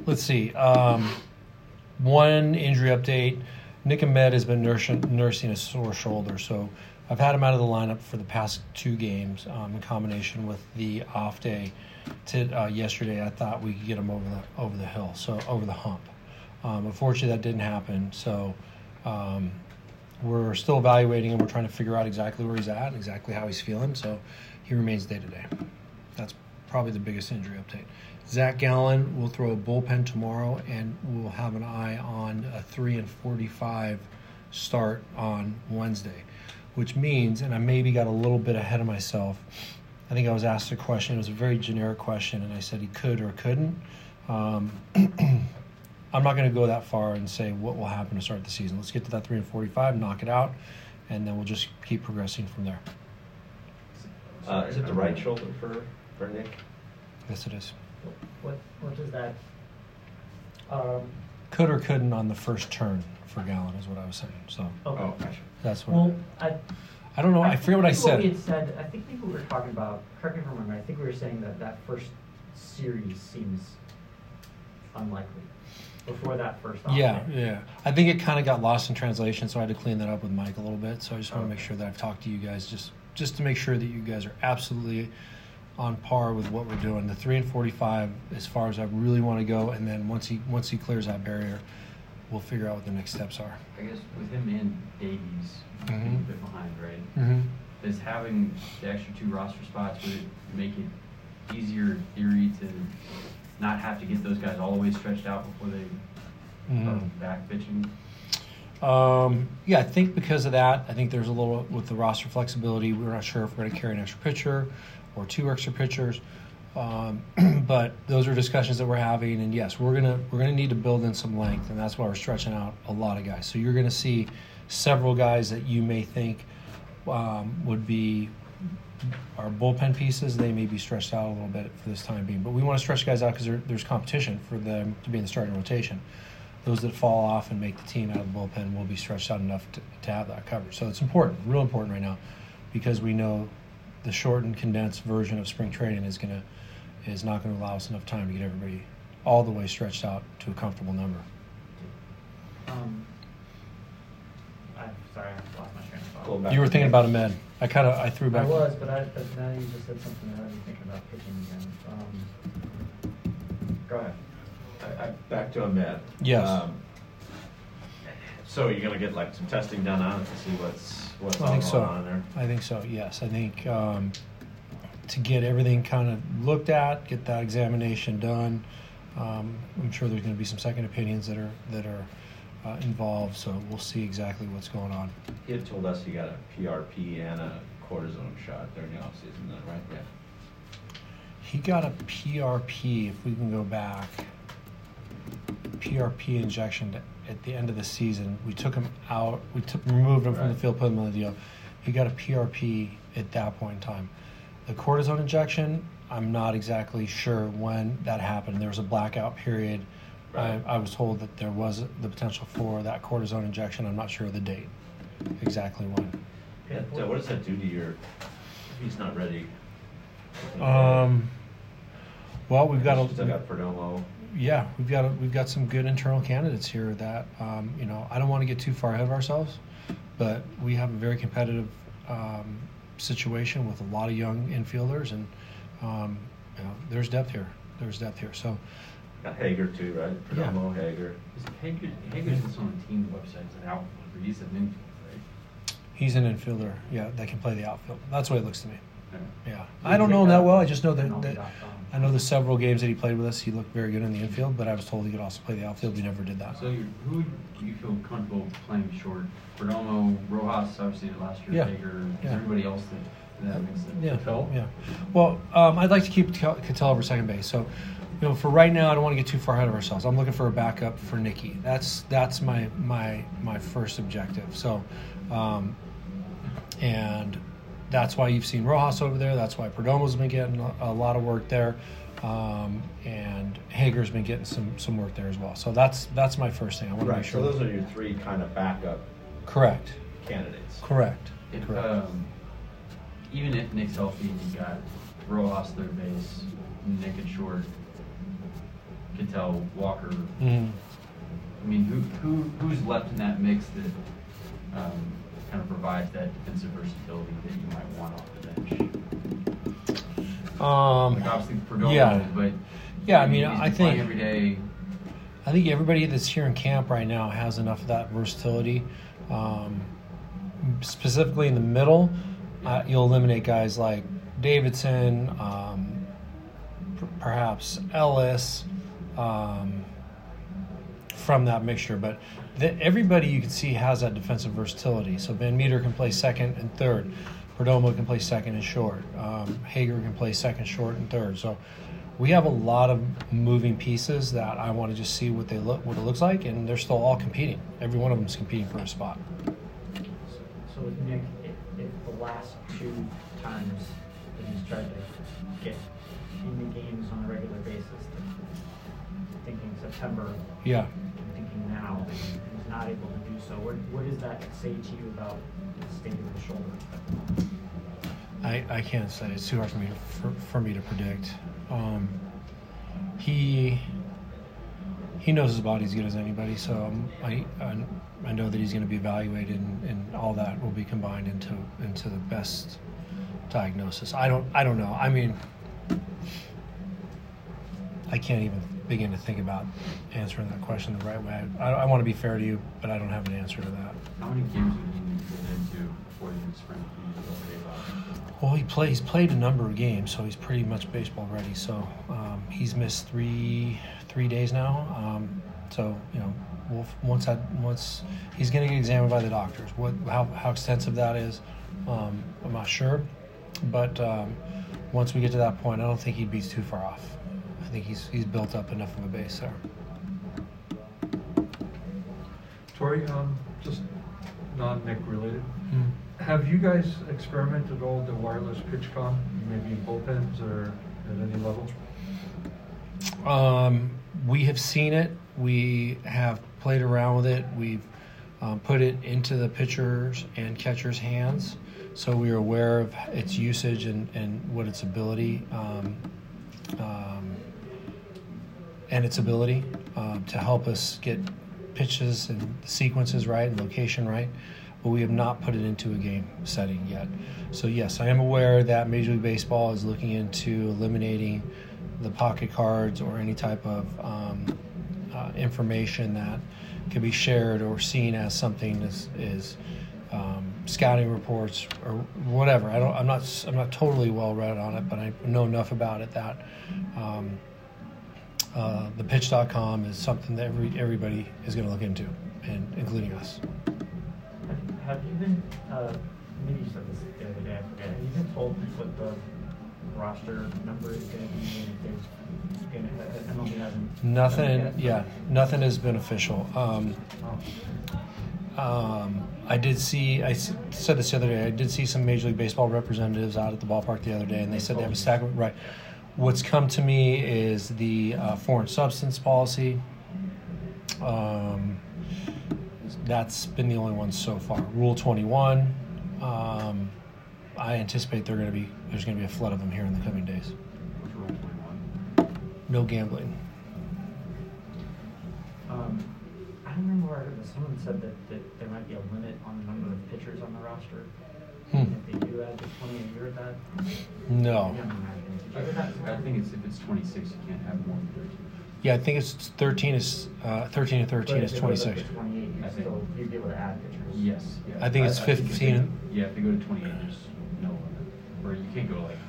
let's see. One injury update. Nick Ahmed has been nursing a sore shoulder, so I've had him out of the lineup for the past 2 games in combination with the off day. Yesterday, I thought we could get him over the hill, so over the hump. Unfortunately, that didn't happen. So we're still evaluating him. We're trying to figure out exactly where he's at and exactly how he's feeling. So he remains day to day. That's probably the biggest injury update. Zach Gallen will throw a bullpen tomorrow, and we'll have an eye on a 3:45 start on Wednesday, which means, and I maybe got a little bit ahead of myself. I think I was asked a question. It was a very generic question, and I said he could or couldn't. I'm not going to go that far and say what will happen to start the season. Let's get to that 3:45, knock it out, and then we'll just keep progressing from there. Is it the right shoulder for Nick? Yes, it is. What does that? Could or couldn't on the first turn for Gallen is what I was saying. So Okay. Oh, gotcha. that's what. Well, I don't know. I forget what I said. What we had said. I think maybe we were talking about. Correct me if I'm wrong. I think we were saying that first series seems unlikely before that first. Yeah. I think it kind of got lost in translation, so I had to clean that up with Mike a little bit. So I just want to make sure that I've talked to you guys just to make sure that you guys are absolutely on par with what we're doing. The 3:45 as far as I really want to go, and then once he clears that barrier, we'll figure out what the next steps are. I guess with him and Davies being a bit behind, right? Mm-hmm. Does having the extra 2 roster spots, would it make it easier in theory to not have to get those guys all the way stretched out before they start back pitching? Yeah, I think because of that, I think there's a little with the roster flexibility. We're not sure if we're going to carry an extra pitcher or 2 extra pitchers, but those are discussions that we're having. And yes, we're gonna need to build in some length, and that's why we're stretching out a lot of guys. So you're going to see several guys that you may think would be our bullpen pieces. They may be stretched out a little bit for this time being, but we want to stretch guys out because there's competition for them to be in the starting rotation. Those that fall off and make the team out of the bullpen will be stretched out enough to have that coverage. So it's important, real important right now, because we know the shortened, condensed version of spring training is not going to allow us enough time to get everybody all the way stretched out to a comfortable number. I'm sorry, I lost my train of thought. You were thinking about Ahmed. I threw back. I was, but now you just said something that I was thinking about pitching again. Go ahead. Back to Ahmed. Yes. So you're gonna get like some testing done on it to see what's I think going so. on there. I think so. Yes, I think to get everything kind of looked at, get that examination done. I'm sure there's going to be some second opinions that are involved. So we'll see exactly what's going on. He had told us he got a PRP and a cortisone shot during the offseason, is that right? Yeah. He got a PRP. If we can go back, PRP injection at the end of the season. We took him out. Removed him from the field, put him on the deal. He got a PRP at that point in time. The cortisone injection, I'm not exactly sure when that happened. There was a blackout period. Right. I was told that there was the potential for that cortisone injection. I'm not sure of the date, exactly when. Yeah, so what does that do to if he's not ready? Well, we've got still got Perdomo. Yeah, we've got some good internal candidates here that I don't want to get too far ahead of ourselves, but we have a very competitive situation with a lot of young infielders, and there's depth here. So got Hager too, right? Perdomo, yeah. Hager. Hager's just on the team website as an outfielder. He's an infielder, right? He's an infielder, yeah, that can play the outfield. That's the way it looks to me. Yeah, So I don't know him that well. I just know that MLB.com. I know the several games that he played with us. He looked very good in the infield, but I was told he could also play the outfield. We never did that. So who do you feel comfortable playing short? Perdomo, Rojas, obviously last year, Yeah. Hager. Is Yeah. there anybody else that makes it? Yeah, Phil? yeah. Well, I'd like to keep Cattell over second base. So, for right now, I don't want to get too far ahead of ourselves. I'm looking for a backup for Nicky. That's my first objective. So, and that's why you've seen Rojas over there. That's why Perdomo's been getting a lot of work there, and Hager's been getting some work there as well. So that's my first thing. I want to make sure. So those are your 3 kind of backup. Correct. Candidates. Correct. Even if Nick's healthy and you got Rojas third base, Nick at short, could Chantel, Walker. Mhm. I mean, who's left in that mix that kind of provides that defensive versatility that you might want off the bench? Like obviously Perdomo, yeah. but Yeah, I mean, he's I playing think every day. I think everybody that's here in camp right now has enough of that versatility. Specifically in the middle, you'll eliminate guys like Davidson, perhaps Ellis, from that mixture. But everybody you can see has that defensive versatility. So Van Meter can play second and third. Perdomo can play second and short. Hager can play second, short, and third. So we have a lot of moving pieces that I want to just see what it looks like, and they're still all competing. Every one of them is competing for a spot. So with Nick, if the last 2 times that he's tried to get in the games on a regular basis, thinking September, Yeah. I'm thinking now, and he's not able to do so, what does that say to you about the state of the shoulder? I can't say. It's too hard for me to predict. He knows his body as good as anybody, so I know that he's going to be evaluated, and all that will be combined into the best diagnosis. I don't know. I mean, I can't even begin to think about answering that question the right way. I want to be fair to you, but I don't have an answer to that. How many games would he need to get into before he can sprint? Well, he's played a number of games, so he's pretty much baseball ready. So he's missed three days now. So once he's going to get examined by the doctors. How extensive that is, I'm not sure. But once we get to that point, I don't think he'd be too far off. I think he's built up enough of a base there. Tori, just non-Nick related. Have you guys experimented at all with the wireless pitch comm, maybe in bullpens or at any level? We have seen it. We have played around with it. We've put it into the pitchers and catchers' hands, so we are aware of its usage and what its ability and its ability to help us get pitches and sequences right and location right. But we have not put it into a game setting yet. So yes, I am aware that Major League Baseball is looking into eliminating the pocket cards or any type of information that could be shared or seen as something is scouting reports or whatever. I'm not totally well read on it, but I know enough about it that the pitch.com is something that everybody is going to look into, and including us. Have you been, maybe you said this the other day, I forget, have you been told what the roster number is going to be, and if there's MLB hasn't? Nothing has been official. I said this the other day, I did see some Major League Baseball representatives out at the ballpark the other day, and they said they have a stack of, right. What's come to me is the foreign substance policy. That's been the only one so far. Rule 21. I anticipate there's going to be a flood of them here in the coming days. What's Rule 21? No gambling. I don't remember where I heard this. Someone said that there might be a limit on the number of pitchers on the roster. If they do add the 20, have you heard that? No. Did you hear that? I think if it's 26, you can't have more than 13. Yeah, I think it's 13 and 13 But is if it goes up 26. to 28, you'd be able to add pitchers. Yes. Yeah. I think it's 15. Yeah, if they go to 28, there's no limit. Or you can't go like